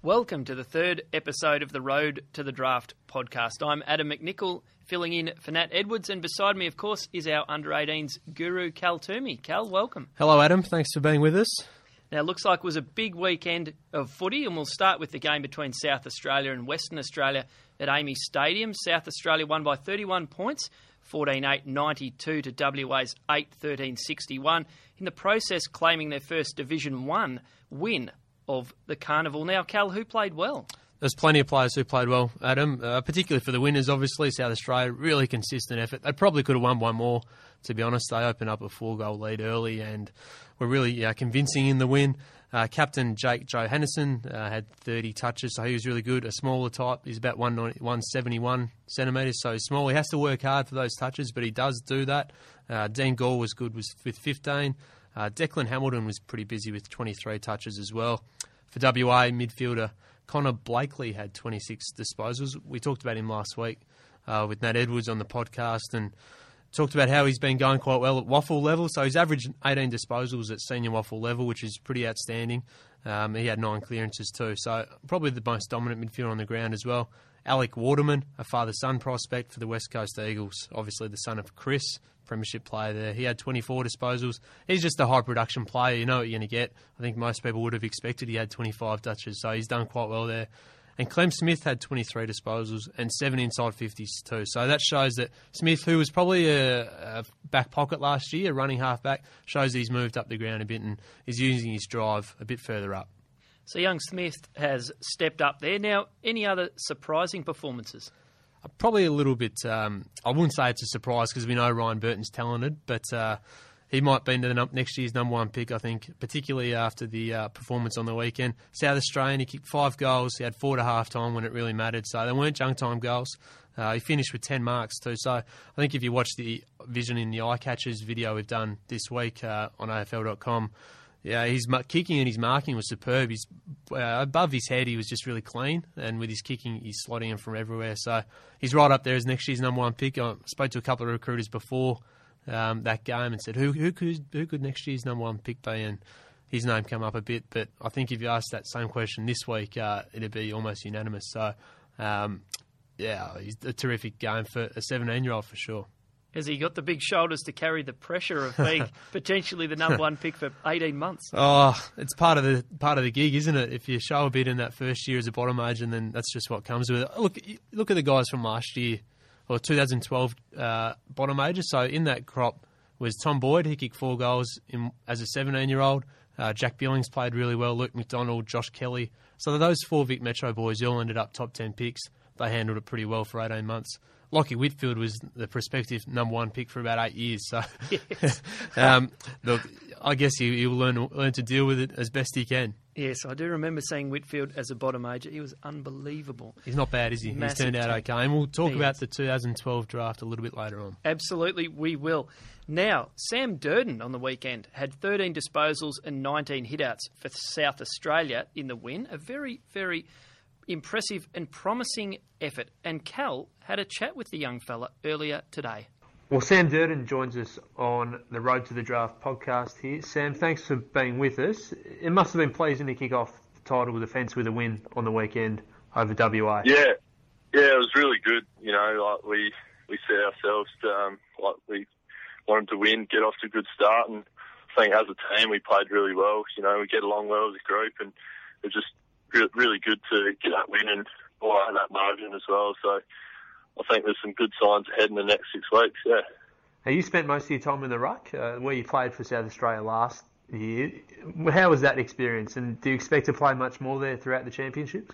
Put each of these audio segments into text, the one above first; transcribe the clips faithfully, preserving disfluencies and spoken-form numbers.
Welcome to the third episode of the Road to the Draft podcast. I'm Adam McNichol, filling in for Nat Edwards, and beside me, of course, is our under eighteens guru, Cal Toomey. Cal, welcome. Hello, Adam. Thanks for being with us. Now, it looks like it was a big weekend of footy, and we'll start with the game between South Australia and Western Australia at A A M I Stadium. South Australia won by thirty-one points, fourteen eight ninety-two to W A's eight thirteen sixty-one, in the process claiming their first Division one win of the Carnival. Now, Cal, who played well? There's plenty of players who played well, Adam, uh, particularly for the winners, obviously. South Australia, really consistent effort. They probably could have won by more, to be honest. They opened up a four-goal lead early and were really uh, convincing in the win. Uh, Captain Jake Johannesson uh, had thirty touches, so he was really good. A smaller type. He's about one seventy-one centimetres, so he's small. He has to work hard for those touches, but he does do that. Uh, Dean Gore was good was with fifteen. Uh, Declan Hamilton was pretty busy with twenty-three touches as well. For W A, midfielder Connor Blakely had twenty-six disposals. We talked about him last week uh, with Nat Edwards on the podcast and talked about how he's been going quite well at waffle level. So he's averaged eighteen disposals at senior waffle level, which is pretty outstanding. Um, he had nine clearances too. So probably the most dominant midfielder on the ground as well. Alec Waterman, a father-son prospect for the West Coast Eagles, obviously the son of Chris, premiership player there. He had twenty-four disposals. He's just a high-production player. You know what you're going to get. I think most people would have expected he had twenty-five touches, so he's done quite well there. And Clem Smith had twenty-three disposals and seven inside fifties too. So that shows that Smith, who was probably a, a back pocket last year, a running half-back, shows that he's moved up the ground a bit and is using his drive a bit further up. So young Smith has stepped up there. Now, any other surprising performances? Probably a little bit, um, I wouldn't say it's a surprise because we know Ryan Burton's talented, but uh, he might be the num- next year's number one pick, I think, particularly after the uh, performance on the weekend. South Australian, he kicked five goals. He had four to half time when it really mattered, so they weren't junk time goals. Uh, he finished with ten marks too, so I think if you watch the Vision in the Eye Catchers video we've done this week uh, on A F L dot com, yeah, his kicking and his marking was superb. He's uh, above his head, he was just really clean, and with his kicking, he's slotting him from everywhere. So he's right up there as next year's number one pick. I spoke to a couple of recruiters before um, that game and said, who who could who could next year's number one pick be? And his name came up a bit, but I think if you asked that same question this week, uh, it'd be almost unanimous. So, um, yeah, he's a terrific game for a seventeen-year-old for sure. Has he got the big shoulders to carry the pressure of being potentially the number one pick for eighteen months? Oh, it's part of the part of the gig, isn't it? If you show a bit in that first year as a bottom age, and then that's just what comes with it. Look, look at the guys from last year, or twenty twelve uh, bottom ages. So in that crop was Tom Boyd. He kicked four goals in, as a seventeen-year-old. Uh, Jack Billings played really well. Luke McDonald, Josh Kelly. So those four Vic Metro boys all ended up top ten picks. They handled it pretty well for eighteen months. Lockie Whitfield was the prospective number one pick for about eight years. So, yes. um, look, I guess he, he'll learn learn to deal with it as best he can. Yes, I do remember seeing Whitfield as a bottom ager. He was unbelievable. He's not bad, is he? Massive He's turned out tank. okay. And we'll talk he about is. the two thousand twelve draft a little bit later on. Absolutely, we will. Now, Sam Durden on the weekend had thirteen disposals and nineteen hitouts for South Australia in the win. A very, very impressive and promising effort. And Cal had a chat with the young fella earlier today. Well, Sam Durden joins us on the Road to the Draft podcast here. Sam, thanks for being with us. It must have been pleasing to kick off the title defence with a win on the weekend over W A. Yeah, yeah, it was really good. You know, like we we set ourselves to, um, like we wanted to win, get off to a good start, and I think as a team we played really well. You know, we get along well as a group, and it was just re- really good to get that win and by that margin as well. So I think there's some good signs ahead in the next six weeks, yeah. Now, you spent most of your time in the ruck, uh, where you played for South Australia last year. How was that experience, and do you expect to play much more there throughout the championships?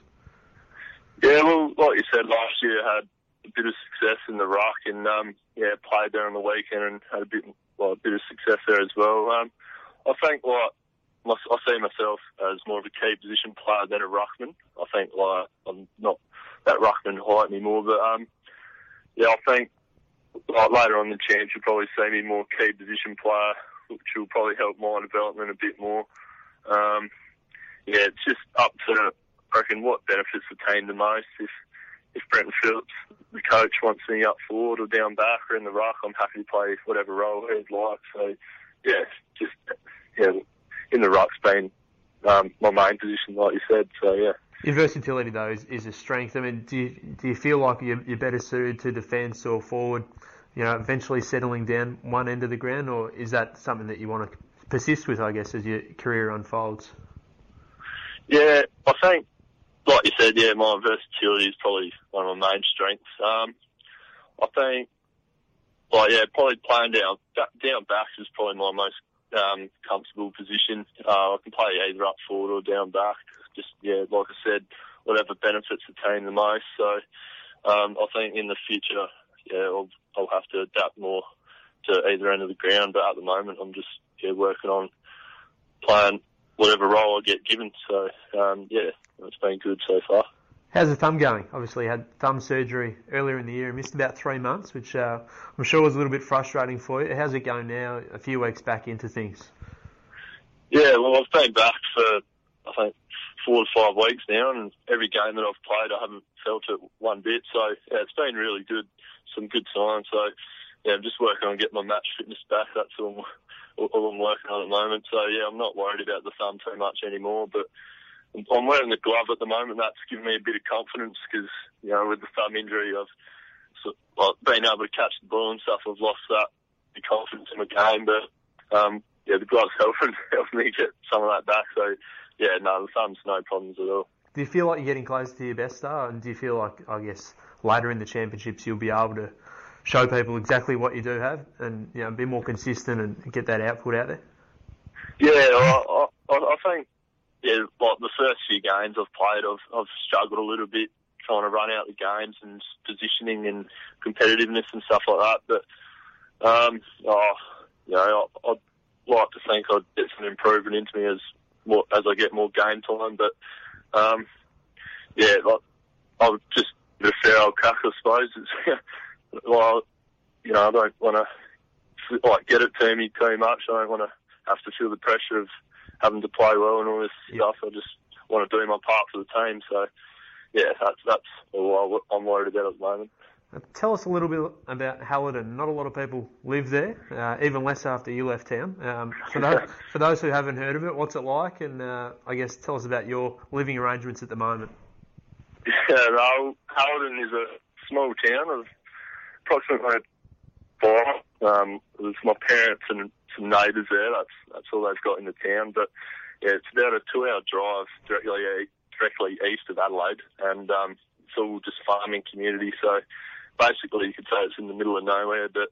Yeah, well, like you said, last year I had a bit of success in the ruck and, um, yeah, played there on the weekend and had a bit, well, a bit of success there as well. Um, I think, like, I see myself as more of a key position player than a ruckman. I think, like, I'm not that ruckman height anymore, but, um, yeah, I think like later on in the champs you'll probably see me more key position player, which will probably help my development a bit more. Um, yeah, it's just up to, I reckon, what benefits the team the most. If if Brenton Phillips, the coach, wants me up forward or down back or in the ruck, I'm happy to play whatever role he'd like. So, yeah, just yeah, in the ruck's been um, my main position, like you said. So, yeah. Your versatility, though, is, is a strength. I mean, do you, do you feel like you're, you're better suited to defence or forward, you know, eventually settling down one end of the ground, or is that something that you want to persist with, I guess, as your career unfolds? Yeah, I think, like you said, yeah, my versatility is probably one of my main strengths. Um, I think, like, yeah, probably playing down down back is probably my most um, comfortable position. Uh, I can play either up forward or down back. Just, yeah, like I said, whatever benefits the team the most. So um, I think in the future, yeah, I'll, I'll have to adapt more to either end of the ground. But at the moment, I'm just yeah working on playing whatever role I get given. So um, yeah, it's been good so far. How's the thumb going? Obviously, you had thumb surgery earlier in the year and missed about three months, which uh, I'm sure was a little bit frustrating for you. How's it going now, a few weeks back into things? Yeah, well, I've been back for, I think, four to five weeks now, and every game that I've played, I haven't felt it one bit. So, yeah, it's been really good, some good signs. So, yeah, I'm just working on getting my match fitness back. That's all, all I'm working on at the moment. So, yeah, I'm not worried about the thumb too much anymore, but I'm wearing the glove at the moment. That's given me a bit of confidence because, you know, with the thumb injury, I've sort of, like, been able to catch the ball and stuff. I've lost that the confidence in my game, but um, yeah, the glove's helping helping me get some of that back. So yeah, no, the thumb's no problems at all. Do you feel like you're getting close to your best star, and do you feel like, I guess, later in the championships you'll be able to show people exactly what you do have and, you know, be more consistent and get that output out there? Yeah, I, I, I think. Yeah, like the first few games I've played, I've, I've struggled a little bit trying to run out the games and positioning and competitiveness and stuff like that. But, um, oh, you know, I, I'd like to think I'd get some improvement into me as more, as I get more game time. But, um, yeah, like, I'll just get a fair old crack, I suppose. It's, well, you know, I don't want to like get it to me too much. I don't want to have to feel the pressure of having to play well and all this yep. stuff. I just want to do my part for the team. So, yeah, that's that's all I'm worried about at the moment. Tell us a little bit about Hallerton. Not a lot of people live there, uh, even less after you left town. Um, for, those, for those who haven't heard of it, what's it like? And uh, I guess tell us about your living arrangements at the moment. Yeah, well, Hallerton is a small town of approximately four. Um, there's my parents and some neighbours there. That's that's all they've got in the town. But yeah, it's about a two-hour drive directly directly east of Adelaide, and um, it's all just farming community. So basically, you could say it's in the middle of nowhere. But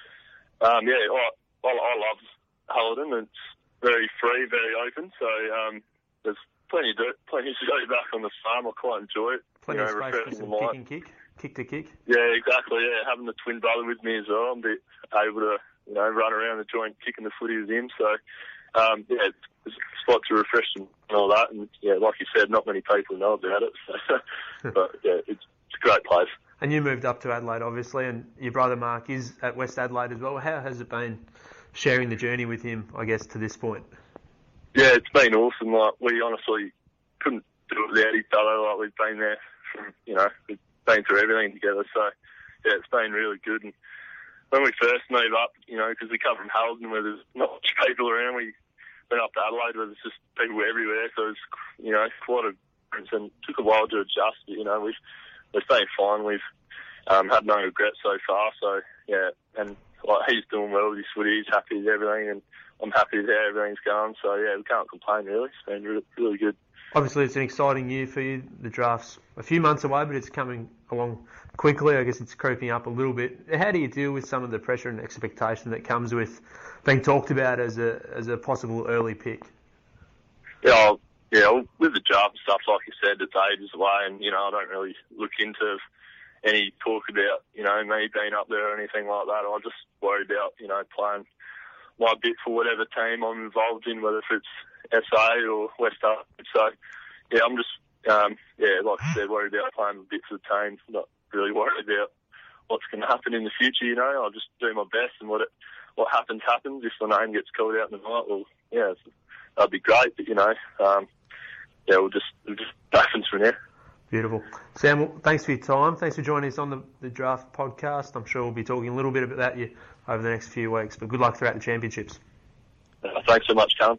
um, yeah, I, I, I love Hallerton. It's very free, very open. So um, there's plenty to do, plenty to do back on the farm. I quite enjoy it. Plenty you know, of space for some kick and kick, kick to kick. Yeah, exactly. Yeah, having the twin brother with me as well, I'm be able to, you know, run around the joint kicking the footy with him. So, um, yeah, it's, it's a spot to refresh and all that. And yeah, like you said, not many people know about it. So, but yeah, it's, it's a great place. And you moved up to Adelaide, obviously, and your brother Mark is at West Adelaide as well. How has it been sharing the journey with him, I guess, to this point? Yeah, it's been awesome. Like, we honestly couldn't do it without each other. Like, we've been there from, you know, we've been through everything together. So, yeah, it's been really good. And when we first moved up, you know, because we come from Hallerton where there's not much people around, we went up to Adelaide where there's just people everywhere. So it's, you know, quite a difference, and it took a while to adjust. But, you know, we've we've been fine. We've um, had no regrets so far. So yeah, and like he's doing well with his footy. He's happy with everything, and I'm happy with how everything's going. So yeah, we can't complain really. It's been really, really good. Obviously, it's an exciting year for you. The draft's a few months away, but it's coming along quickly. I guess it's creeping up a little bit. How do you deal with some of the pressure and expectation that comes with being talked about as a as a possible early pick? Yeah, I'll, yeah. With the draft and stuff, like you said, it's ages away, and you know I don't really look into any talk about you know me being up there or anything like that. I just worry about you know playing my bit for whatever team I'm involved in, whether it's S A or West Adelaide. So, yeah, I'm just, um, yeah, like I said, worried about playing a bit for the team, not really worried about what's going to happen in the future, you know. I'll just do my best, and what it, what happens, happens. If my name gets called out in the night, well, yeah, that'd be great, but, you know, um, yeah, we'll just, we'll just happens from there. Beautiful. Sam, well, thanks for your time. Thanks for joining us on the, the Draft podcast. I'm sure we'll be talking a little bit about you over the next few weeks, but good luck throughout the championships. Uh, thanks so much, Callum.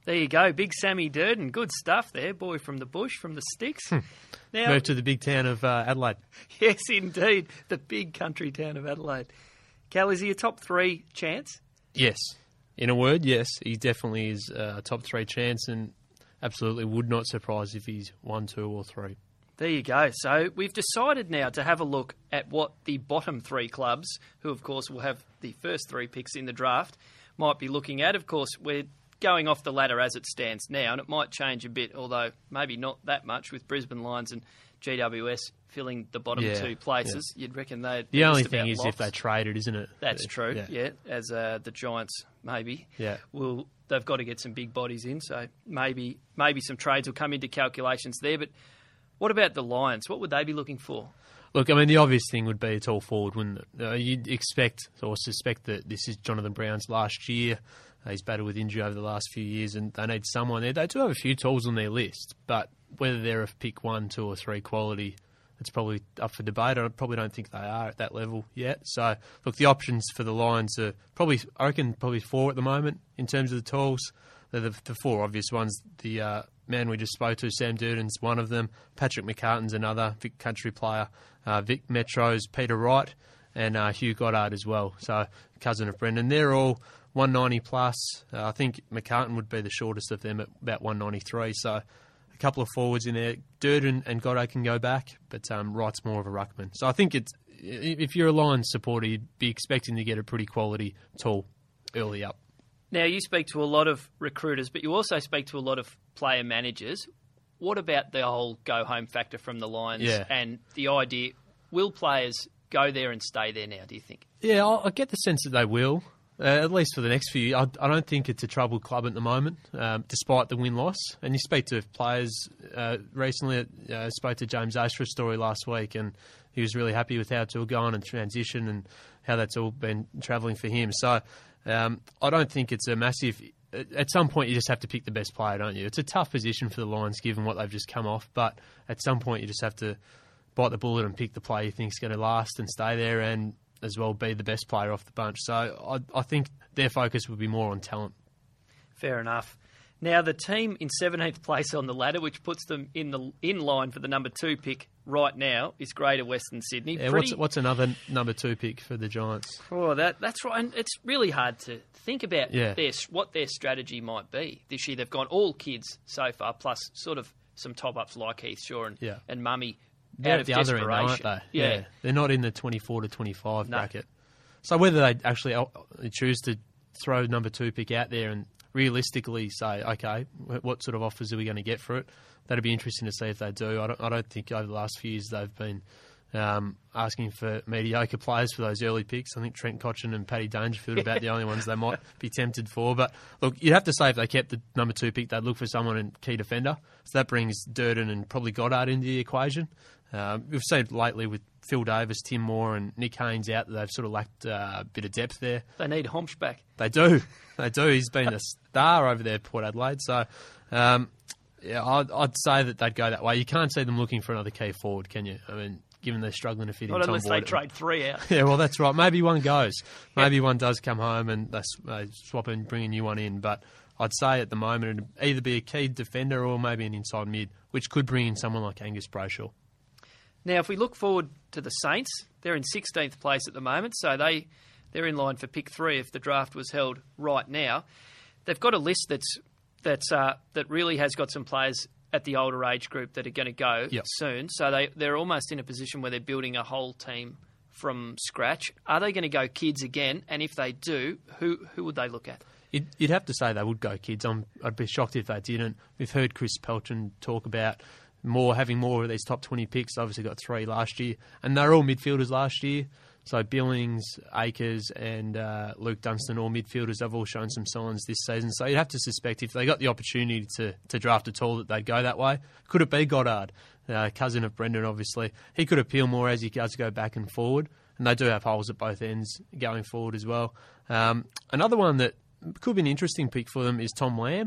There you go, big Sammy Durden. Good stuff there, boy from the bush, from the sticks. Now, Moved to the big town of uh, Adelaide. yes, indeed, the big country town of Adelaide. Cal, is he a top three chance? Yes. In a word, yes. He definitely is a top three chance and absolutely would not surprise if he's one, two or three. There you go. So we've decided now to have a look at what the bottom three clubs, who of course will have the first three picks in the draft, might be looking at. Of course, we're going off the ladder as it stands now, and it might change a bit, although maybe not that much, with Brisbane Lions and G W S filling the bottom Yeah, two places. Yeah. You'd reckon they'd The be only just thing about is locks. if they traded, isn't it? That's true, Yeah. yeah, as uh, the Giants, maybe. Yeah. Will they've got to get some big bodies in, so maybe maybe some trades will come into calculations there. But what about the Lions? What would they be looking for? Look, I mean, the obvious thing would be a tall forward, wouldn't it? Uh, you'd expect or suspect that this is Jonathan Brown's last year. Uh, he's battled with injury over the last few years, and they need someone there. They do have a few tools on their list, but whether they're a pick one, two, or three quality, it's probably up for debate. I probably don't think they are at that level yet. So, look, the options for the Lions are probably, I reckon, probably four at the moment in terms of the tools. They're the, the four obvious ones. The uh, man we just spoke to, Sam Durden's one of them. Patrick McCartan's another, Vic Country player. Uh, Vic Metro's Peter Wright, and uh, Hugh Goddard as well. So, cousin of Brendan. They're all one ninety plus. Uh, I think McCartan would be the shortest of them at about one ninety-three. So, a couple of forwards in there. Durden and Goddard can go back, but um, Wright's more of a ruckman. So, I think it's if you're a Lions supporter, you'd be expecting to get a pretty quality tall early up. Now, you speak to a lot of recruiters, but you also speak to a lot of player managers. What about the whole go-home factor from the Lions Yeah. and the idea, will players go there and stay there now, do you think? Yeah, I I get the sense that they will, uh, at least for the next few years. I, I don't think it's a troubled club at the moment, um, despite the win-loss. And you speak to players uh, recently. I uh, spoke to James Astra's story last week, and he was really happy with how it's all gone and transition and how that's all been travelling for him. So um, I don't think it's a massive... At some point, you just have to pick the best player, don't you? It's a tough position for the Lions, given what they've just come off. But at some point, you just have to bite the bullet and pick the player you think is going to last and stay there, and as well be the best player off the bunch. So I, I think their focus would be more on talent. Fair enough. Now, the team in seventeenth place on the ladder, which puts them in the in line for the number two pick right now, is Greater Western Sydney. Yeah, Pretty, what's what's another number two pick for the Giants? Oh, that that's right. And it's really hard to think about Yeah. their what their strategy might be this year. They've gone all kids so far, plus sort of some top ups like Heath Shaw and, Yeah. and Mummy. They're out at of the other end, desperation. aren't they? Yeah. They're not in the twenty-four to twenty-five No. bracket. So whether they actually uh, choose to throw number two pick out there and realistically say, okay, what sort of offers are we going to get for it? That'd be interesting to see if they do. I don't, I don't think over the last few years they've been um, asking for mediocre players for those early picks. I think Trent Cotchin and Paddy Dangerfield are about the only ones they might be tempted for. But look, you'd have to say if they kept the number two pick, they'd look for someone in key defender. So that brings Durden and probably Goddard into the equation. Um, we've seen lately with Phil Davis, Tim Moore and Nick Haynes out that they've sort of lacked uh, a bit of depth there. They need Homsch back. They do. They do. He's been a star over there at Port Adelaide. So, um, yeah, I'd, I'd say that they'd go that way. You can't see them looking for another key forward, can you? I mean, given they're struggling to fit Not in Tom unless they Boyd. trade three out. Yeah, well, that's right. Maybe one goes. Maybe one does come home and they s- they swap and bring a new one in. But I'd say at the moment it'd either be a key defender or maybe an inside mid, which could bring in someone like Angus Brayshaw. Now, if we look forward to the Saints, they're in sixteenth place at the moment, so they, they're in line for pick three if the draft was held right now. They've got a list that's that's uh, that really has got some players at the older age group that are going to go Yep. soon, so they, they're almost in a position where they're building a whole team from scratch. Are they going to go kids again? And if they do, who who would they look at? You'd, you'd have to say they would go kids. I'm, I'd be shocked if they didn't. We've heard Chris Pelton talk about more having more of these top twenty picks. Obviously got three last year, and they're all midfielders last year. So Billings, Akers and uh, Luke Dunstan, all midfielders, they've all shown some signs this season. So you'd have to suspect if they got the opportunity to, to draft at all that they'd go that way. Could it be Goddard, uh, cousin of Brendan, obviously? He could appeal more as he does go back and forward. And they do have holes at both ends going forward as well. Um, another one that could be an interesting pick for them is Tom Lamb.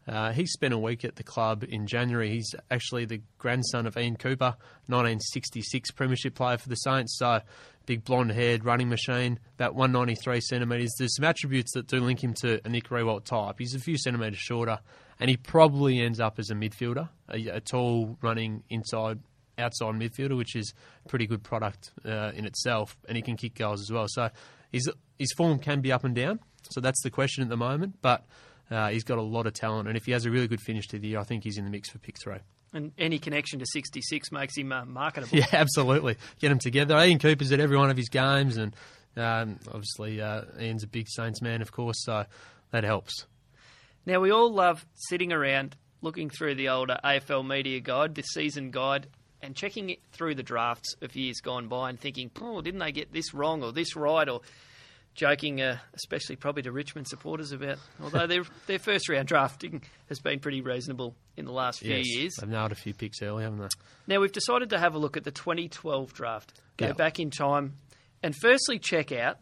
Uh, he spent a week at the club in January. He's actually the grandson of Ian Cooper, nineteen sixty-six Premiership player for the Saints. So, big blonde-haired running machine, about one ninety-three centimetres. There's some attributes that do link him to a Nick Riewoldt type. He's a few centimetres shorter, and he probably ends up as a midfielder, a, a tall, running inside, outside midfielder, which is a pretty good product uh, in itself, and he can kick goals as well. So, his his form can be up and down. So that's the question at the moment, but Uh, he's got a lot of talent, and if he has a really good finish to the year, I think he's in the mix for pick three. And any connection to sixty-six makes him uh, marketable. Yeah, absolutely. Get them together. Ian Cooper's at every one of his games, and um, obviously uh, Ian's a big Saints man, of course, so that helps. Now, we all love sitting around looking through the older A F L media guide, the season guide, and checking it through the drafts of years gone by and thinking, oh, didn't they get this wrong or this right, or joking, uh, especially probably to Richmond supporters about, although their their first round drafting has been pretty reasonable in the last few yes, years. They've nailed a few picks early, haven't they? Now, we've decided to have a look at the twenty twelve draft. Go Yeah. back in time and firstly check out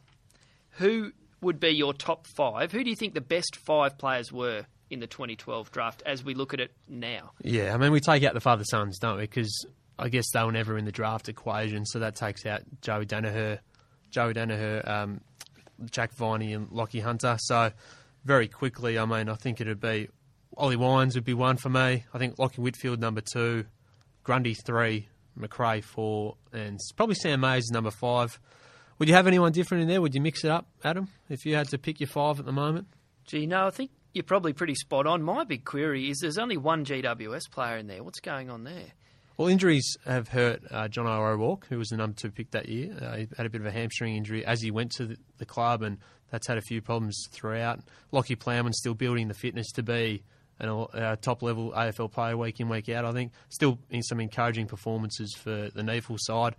who would be your top five. Who do you think the best five players were in the twenty twelve draft as we look at it now? Yeah, I mean, we take out the father-sons, don't we? Because I guess they were never in the draft equation, so that takes out Joey Danaher, Joey Danaher, um, Jack Viney and Lockie Hunter. So very quickly, I mean, I think it would be Ollie Wines would be one for me. I think Lockie Whitfield number two, Grundy three, McRae four, and probably Sam Mays number five. Would you have anyone different in there? Would you mix it up, Adam, if you had to pick your five at the moment? Gee, no, I think you're probably pretty spot on. My big query is there's only one G W S player in there. What's going on there? Well, injuries have hurt uh, John O'Rourke, who was the number two pick that year. Uh, he had a bit of a hamstring injury as he went to the, the club, and that's had a few problems throughout. Lockie Plowman's still building the fitness to be a uh, top-level A F L player week in, week out, I think. Still in some encouraging performances for the Neefle side.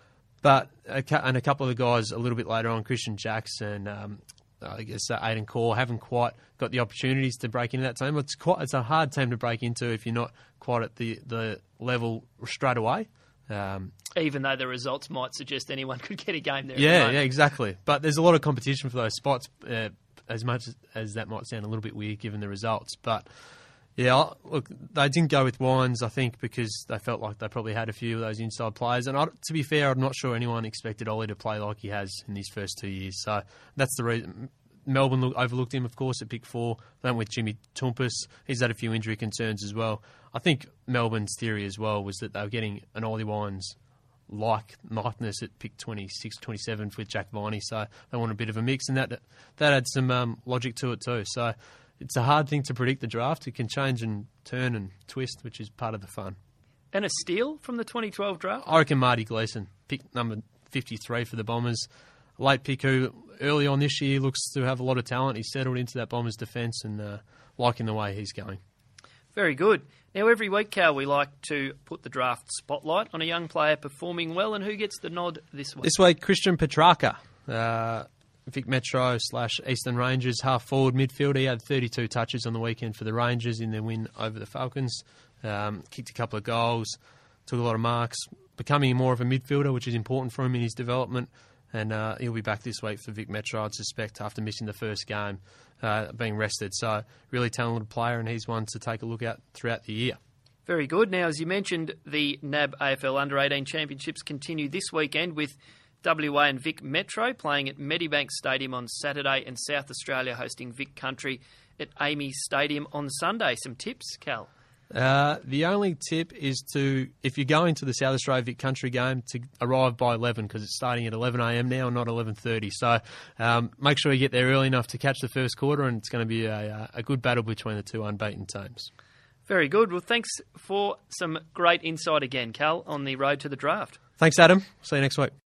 But a, and a couple of the guys a little bit later on, Christian Jacks and um, I guess uh, Aidan Core, haven't quite got the opportunities to break into that team. It's quite it's a hard team to break into if you're not quite at the, the level straight away. Um, Even though the results might suggest anyone could get a game there. Yeah, yeah, exactly. But there's a lot of competition for those spots, uh, as much as, as that might sound a little bit weird given the results. But yeah, look, they didn't go with Wines, I think, because they felt like they probably had a few of those inside players. And I, to be fair, I'm not sure anyone expected Ollie to play like he has in these first two years. So that's the reason. Melbourne look, overlooked him, of course, at pick four. They went with Jimmy Toumpas. He's had a few injury concerns as well. I think Melbourne's theory as well was that they were getting an Ollie Wines like likeness at pick twenty-six, twenty-seven with Jack Viney. So they want a bit of a mix, and that that had some um, logic to it too. So it's a hard thing to predict the draft. It can change and turn and twist, which is part of the fun. And a steal from the twenty twelve draft? I reckon Marty Gleeson, pick number fifty-three for the Bombers. Late pick who early on this year looks to have a lot of talent. He's settled into that Bombers defence and uh, liking the way he's going. Very good. Now, every week, Cal, we like to put the draft spotlight on a young player performing well, and who gets the nod this week? This week, Christian Petrarca, uh, Vic Metro slash Eastern Rangers half forward midfielder. He had thirty-two touches on the weekend for the Rangers in their win over the Falcons. Um, kicked a couple of goals, took a lot of marks, becoming more of a midfielder, which is important for him in his development. And uh, he'll be back this week for Vic Metro, I'd suspect, after missing the first game, uh, being rested. So, really talented player, and he's one to take a look at throughout the year. Very good. Now, as you mentioned, the N A B A F L Under eighteen Championships continue this weekend with W A and Vic Metro playing at Medibank Stadium on Saturday and South Australia hosting Vic Country at Amy Stadium on Sunday. Some tips, Cal? Uh, the only tip is to, if you're going to the South Australia Vic Country game, to arrive by eleven, because it's starting at eleven a m now and not eleven thirty. So um, make sure you get there early enough to catch the first quarter, and it's going to be a, a good battle between the two unbeaten teams. Very good. Well, thanks for some great insight again, Cal, on the road to the draft. Thanks, Adam. See you next week.